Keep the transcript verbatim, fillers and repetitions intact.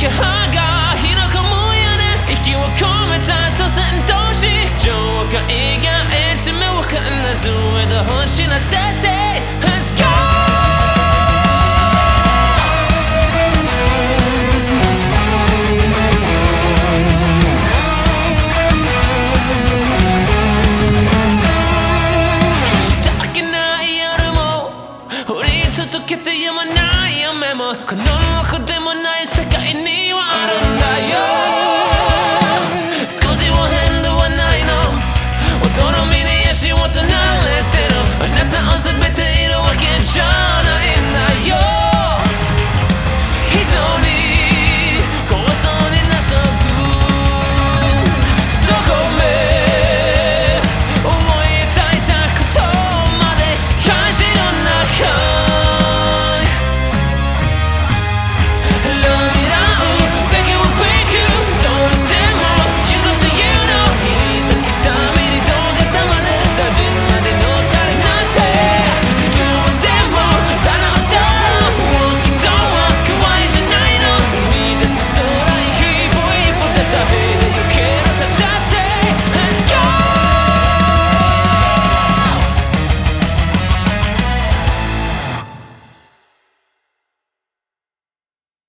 気配が広がむよね息を込めた突然同士上海がいつもわかんないずっと欲しな先生 Let's go続けてやまない雨もこの中でもない世界にはあるんだよ少しは変ではないの音の身に足音慣れてるあなたを全ているわけじゃない